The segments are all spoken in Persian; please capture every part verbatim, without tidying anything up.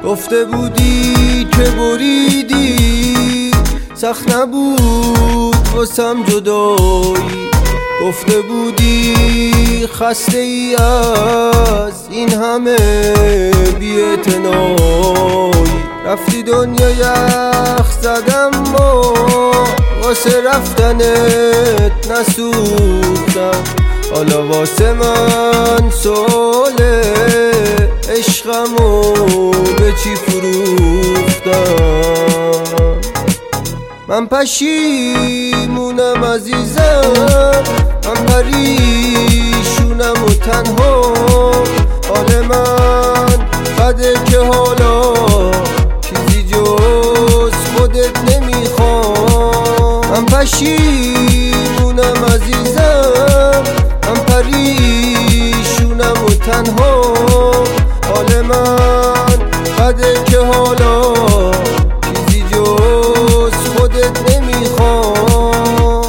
گفته بودی که بریدی، سخت نبود واسم جدایی. گفته بودی خسته ای از این همه بی‌اعتنایی. رفتی دنیا یخ زدم ما واسه رفتنت نسوختم. حالا واسه من سؤاله عشقمو به چی فروختم. من پشیمونم عزیزم، من پریشونم و تنها. حال من بده که حالا چیزی جز خودت نمیخوام. من پشیمونم عزیزم، من پریشونم و تنها. حال من بده که حالا چیزی جز خودت نمیخوام.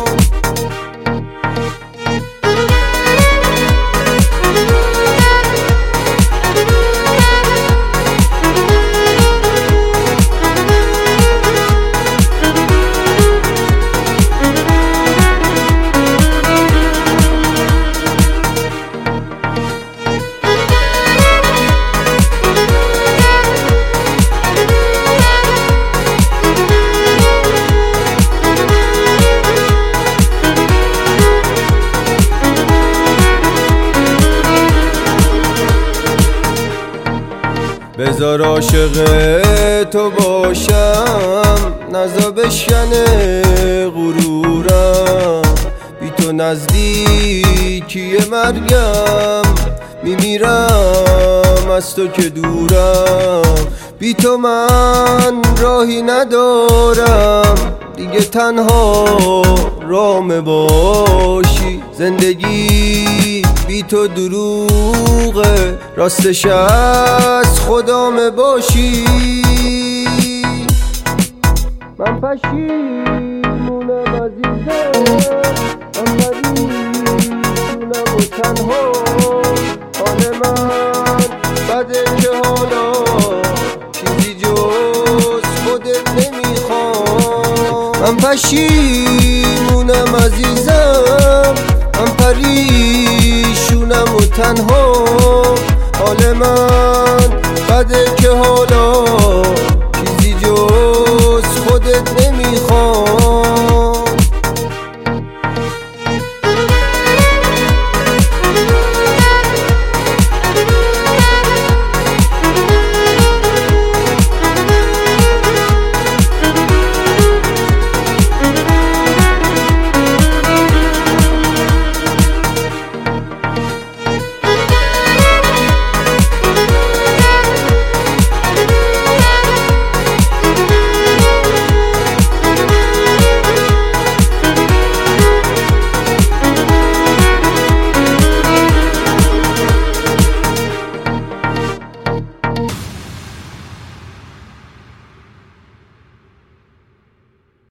بذار عاشق تو باشم، نزا بشکنه غرورم. بی تو نزدیکی مرگم، میمیرم از تو که دورم. بی تو من راهی ندارم دیگه، تنها رام باشی. زندگی بی تو دروغه، راستش از خدام باشی. من پشیمونم عزیزم، من پریشونم و تنها. حال من بده که حالا چیزی جز خودت نمیخوام. من پشیمونم عزیزم، من پریشونم و تنها. حال من بده که حالا